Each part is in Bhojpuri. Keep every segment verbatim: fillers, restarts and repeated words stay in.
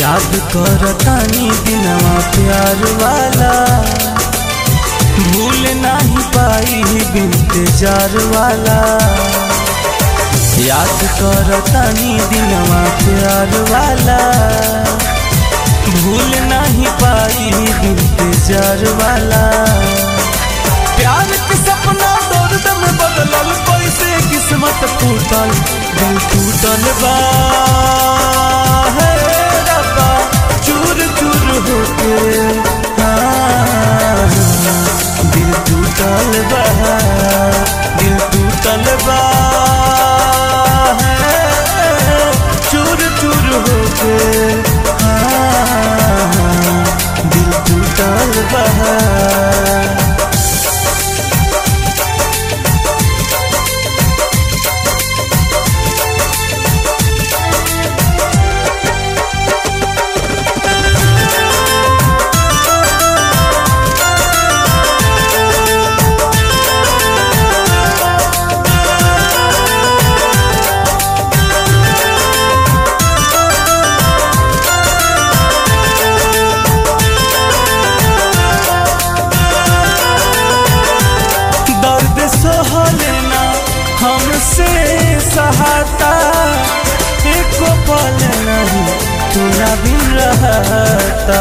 याद करतानी दिनवा प्यार वाला, भूल नहीं पाई इंतजार वाला। याद करतानी दिनवा प्यार वाला, भूल नहीं पाई इंतजार वाला। प्यार के सपना दौड़ दम बदलल, कैसे किस्मत टूटल, दिल टूटल बा चूर चूर होके। हाँ, दिल टूटल बा, दिल टूटल बा चूर चूर होके। हाँ, दिल टूटल बा। हमसे सहाता एको पल नहीं तोरा भी रहता।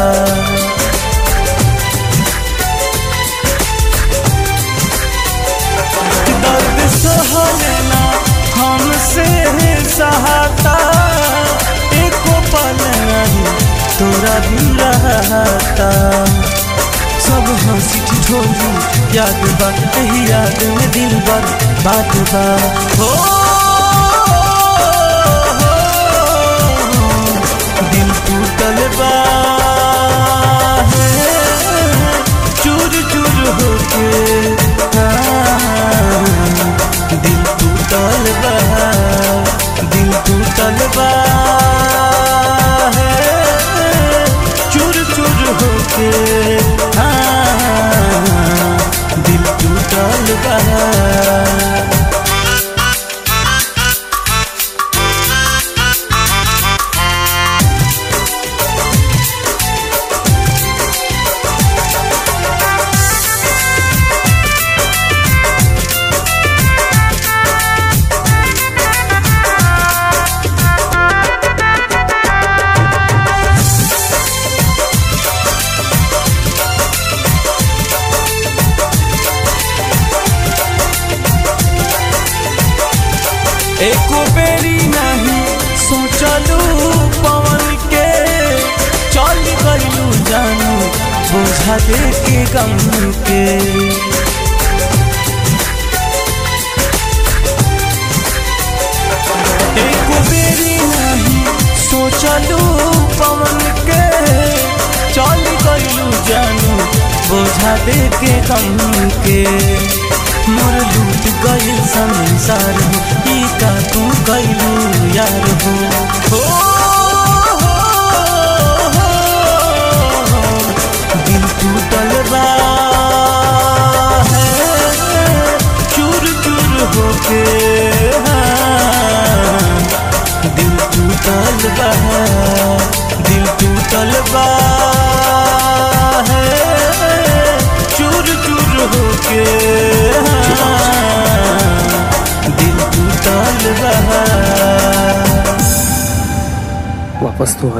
दर्द सहलना हमसे सहाता एको पल नहीं तोरा भी रहता। सब हंसी ठिठोली याद बात यही याद में दिल बात बात बा हो, दिल टूटल बा चूर चूर होके। हाँ, दिल टूटल बा, दिल टूटल बा चूर चूर होके। हाँ, दिल टूटल बा। एको बेरी नहीं सोचलू पवन के, चल गलू जानू बोझा दे के गम के। एको बेरी नहीं सोचलू पवन के, चल गलू जानू बोझा दे के गम के। मोर लूट गई संसार ई का तू गईलू यार हो, हो, हो, हो, दिल टूटल बा चूर चूर होके। हाँ, दिल टूटल बा, दिल टूटल बा चूर चूर होके। वापस तो